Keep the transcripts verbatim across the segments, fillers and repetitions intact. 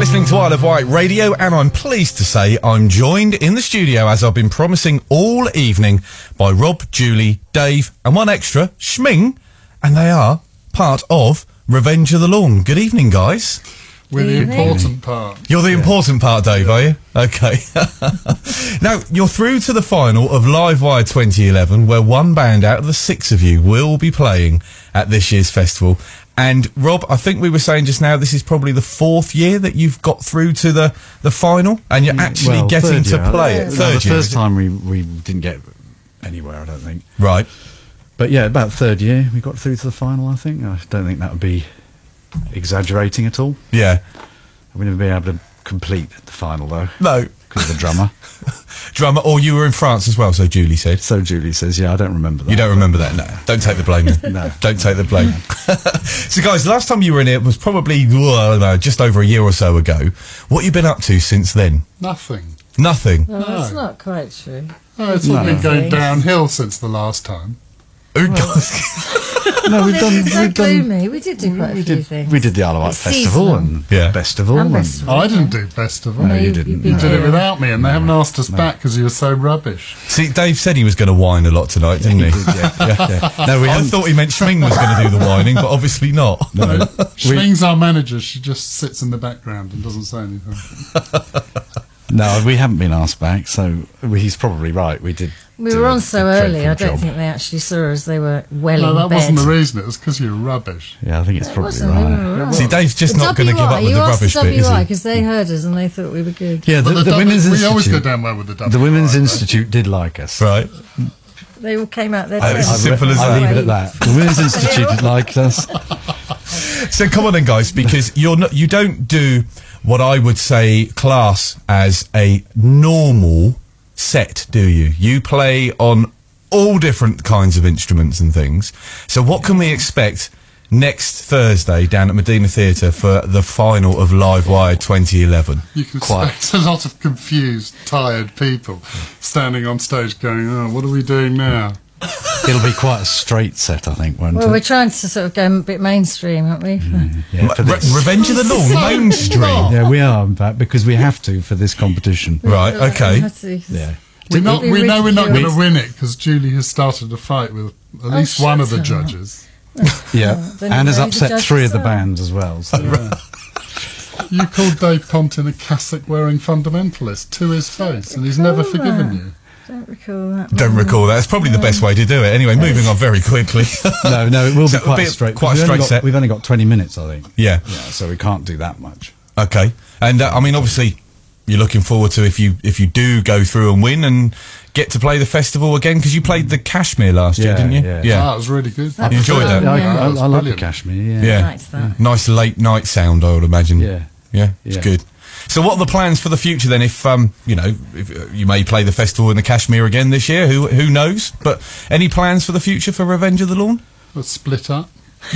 listening to Isle of Wight Radio, and I'm pleased to say I'm joined in the studio, as I've been promising all evening, by Rob, Julie, Dave, and one extra, Schming, and they are part of Revenge of the Lawn. Good evening, guys. We're the important part. You're the yeah. important part, Dave, yeah. Are you? Okay. Now, you're through to the final of Live Wire twenty eleven, where one band out of the six of you will be playing at this year's festival. And, Rob, I think we were saying just now, this is probably the fourth year that you've got through to the, the final, and you're actually well, getting to year. play yeah. it. No, Third the year. first time we, we didn't get anywhere, I don't think. Right. But, yeah, about third year, we got through to the final, I think. I don't think that would be exaggerating at all. Yeah. We never been able to complete the final, though. No. Because of the drummer. Drummer, or you were in France as well, so Julie said. So Julie says, yeah, I don't remember that. You don't remember that? No. Don't take the blame then. No. Don't take the blame. So, guys, the last time you were in it was probably well, no, just over a year or so ago. What have you been up to since then? Nothing. Nothing? No, that's not quite true. Oh, it's all No. been going downhill since the last time. Who Well, does- No, we've done... so We've done gloomy. We did do quite a we few did, things. we did the Isle of Wight It's Festival seasonal. and Yeah. Festival. And And Festival. I didn't do festival. No, you you- didn't. you've been You did it there. without me, and they haven't asked us back because you were so rubbish. See, Dave said he was going to whine a lot tonight, didn't he? yeah, yeah. No, we I haven't... thought he meant Schming was going to do the whining, but obviously not. No, we, Schming's our manager. She just sits in the background and doesn't say anything. no, we haven't been asked back, so he's probably right. We did. We do were a- on so a early, I dreadful don't job. think they actually saw us. They were well No, in that bed. wasn't the reason. It was because you were rubbish. Yeah, I think it's It probably wasn't, they right. were right. See, Dave's just The not going to give W I, up with you the asked rubbish the bit, is W I he? because they heard us and they thought we were good. Yeah, the, But the, W- Women's we Institute. always go down well with the W. The Women's I, Institute did like us. Right. They all came out there. Oh, it's together. as simple as I'll that. leave it at that. The Women's Institute did like us. So come on then, guys, because you're not, you don't do what I would say class as a normal set, do you? You play on all different kinds of instruments and things. So what can we expect next Thursday down at Medina Theatre for the final of Live Wire twenty eleven? you can Quite. expect a lot of confused, tired people standing on stage going, oh, what are we doing now? It'll be quite a straight set, I think, won't Well, we're it? trying to sort of go a bit mainstream, aren't we? Yeah, for Re- this. Revenge of the Lawn, mainstream. Yeah, we are, in fact, because we have to for this competition. Right, okay. Yeah. We, not, be we know we're not going to ridiculous. win it because Julie has started a fight with at Oh, least one of the shut up. judges. Yeah, then and has you raise the upset judges three of the up. bands as well. So. You called Dave Compton a cassock-wearing fundamentalist to his face, and he's never recall forgiven that. you. Don't recall that. Don't recall that. It's probably the best way to do it. Anyway, moving on very quickly. No, no, it will So be quite a a bit- straight. quite a we've only straight got- set. We've only got twenty minutes, I think. Yeah. Yeah, so we can't do that much. Okay. And uh, I mean, obviously, you're looking forward to if you if you do go through and win and get to play the festival again, because you played the Kashmir last year, Yeah, didn't you? yeah. Ah, it was really good. That You was enjoyed fun, that? I, Yeah. I, That was I love the brilliant. Kashmir. Yeah. Yeah. Liked that. Nice late night sound, I would imagine. Yeah. Yeah, it's Yeah. good. So what are the plans for the future then? If, um, you know, if, uh, you may play the festival in the Kashmir again this year, who who knows? But any plans for the future for Revenge of the Lawn? Let's split up.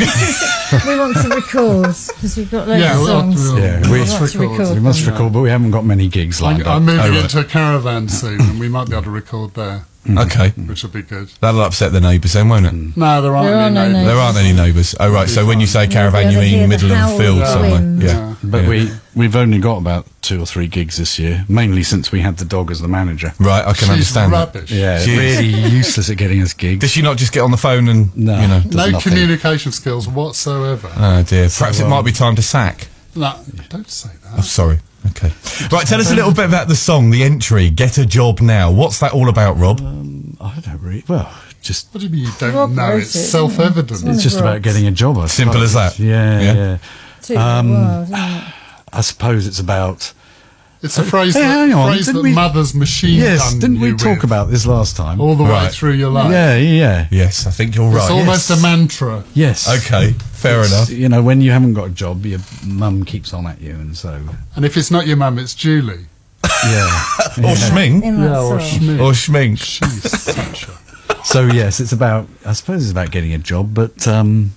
We want to record because we've got loads Yeah, of we'll have songs. to, we'll, Yeah, we'll we- have to want to record. record. We must Yeah. record, but we haven't got many gigs lined I'm, I'm up. moving Oh, right. into a caravan soon, and we might be able to record there, Okay. which will be good. That'll upset the neighbours then, won't it? No, there aren't There are any no neighbours. neighbours. There aren't any neighbours. Oh, right. So when you say caravan, you You'll be able to mean hear the middle of a howl field of the somewhere? wind. Yeah. Yeah. But Yeah. we we've only got about two or three gigs this year, mainly since we had the dog as the manager. Right, I can She's understand that. rubbish. Yeah, She is. really useless at getting us gigs. Does she not just get on the phone and, No. you know... Does No nothing. communication skills whatsoever. Oh, dear. Perhaps it um, might be time to sack. No, don't say Oh, that. sorry. Okay. Right, tell us a little bit about the song, the entry, Get a Job Now. What's that all about, Rob? I don't really. Well, just What do you mean you don't Rob know? wrote It's it, self-evident. didn't it's just about Rob's. getting a job. I Simple suppose. as that? Yeah, Yeah. yeah. Too Um, wild, isn't it? I suppose it's about. It's a phrase Hey, that, hang on, phrase didn't that we- mother's machine Yes, gun didn't we you talk with about this last time? all the way Right. through your life? Yeah, yeah. Yes, I think you're It's right. almost yes. a mantra. Yes. Okay, fair It's, enough. You know, when you haven't got a job, your mum keeps on at you, and so And if it's not your mum, it's Julie. yeah. Or Schming. In that Yeah, or song. Schmidt. Or Schmink. She's such a... So yes, it's about. I suppose it's about getting a job, but um,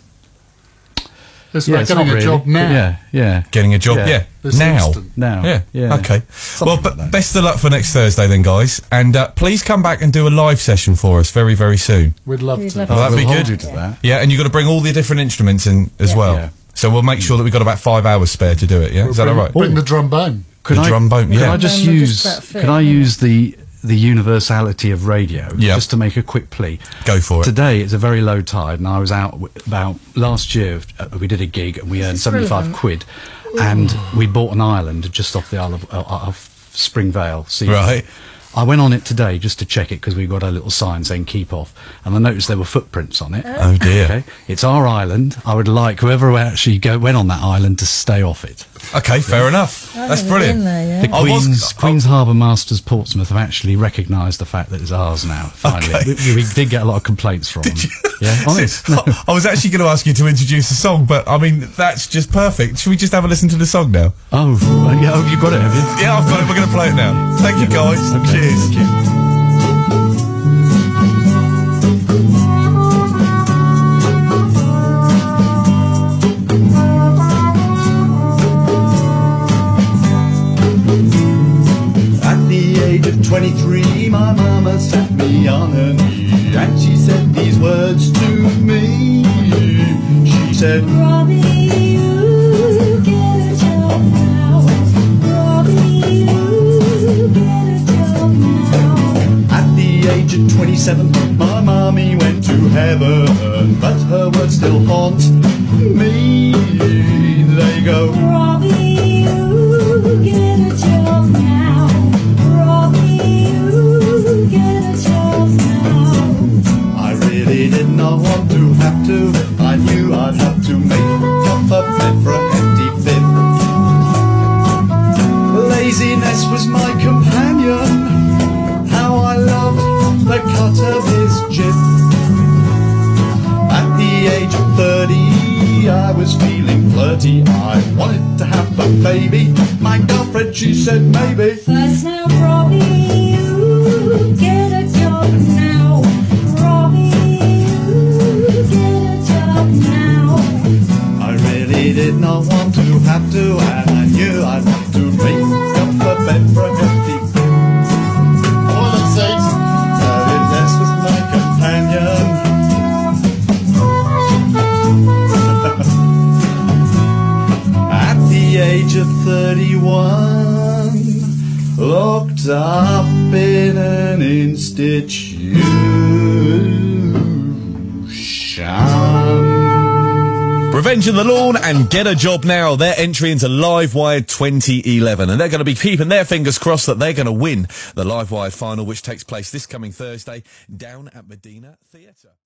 It's yeah, about it's getting not a really. job now. Yeah, yeah. Getting a job, Yeah. yeah. This Now. instant. Now. Yeah. Yeah. Okay. Something well, like b- that. best of luck for next Thursday then, guys. And uh, please come back and do a live session for us very, very soon. We'd love We'd to. love Oh, that'd we'll be hold good. you to that. Yeah, and you've got to bring all the different instruments in as Yeah. well. Yeah. So we'll make sure that we've got about five hours spare to do it, yeah? Is that bring, all right? Bring the trombone. Could The I, trombone, could yeah. I just Trombone will use? just about fit, Could I yeah. use the the universality of radio Yeah. just to make a quick plea? Go for it. Today it's a very low tide, and I was out w- about last year. Uh, we did a gig and we earned is seventy-five relevant. quid, and we bought an island just off the Isle of, uh, of Springvale. Sea. Right. I went on it today just to check it because we got a little sign saying "keep off," and I noticed there were footprints on it. Oh, dear. Okay, it's our island. I would like whoever actually go, went on that island to stay off it. Okay, fair enough. I've That's never brilliant. been there, yeah. The I was- Queen's, I- Queen's Harbour Masters Portsmouth have actually recognised the fact that it's ours now. Finally, Okay. we, we did get a lot of complaints from them. Yeah, honest. No. I I was actually going to ask you to introduce a song, but I mean, that's just perfect. Should we just have a listen to the song now? Oh, uh, yeah, oh, you got it, have you? Yeah, I've got it. We're going to play it now. Thank you, guys. Okay, Cheers. thank you. At the age of twenty-three, my mama sat me on her knee, and she said these words to me. She said, Robbie, you get a job now. Robbie, you get a job now. at the age of twenty-seven, my mommy went to heaven, but her words still haunt me. They go, Robbie, you get a job now. Robbie, you get a job now. I really did not want to have to. I knew I'd have to make up a bed for an empty bib. Laziness was my companion. How I loved the cut of his jib. At the age of thirty, I was feeling flirty. I wanted to have a baby. My girlfriend, she said maybe. First now, Robbie, you get a job now. Robbie, you get a job now. I really did not want to have to, and I knew I'd have to make up a bed for a hefty bib. All it says, this was my companion. At the age of thirty-one, locked up in an institution. Revenge in the Lawn and Get a Job Now. Their entry into Live Wired twenty eleven. And they're going to be keeping their fingers crossed that they're going to win the Live Wired final, which takes place this coming Thursday down at Medina Theatre.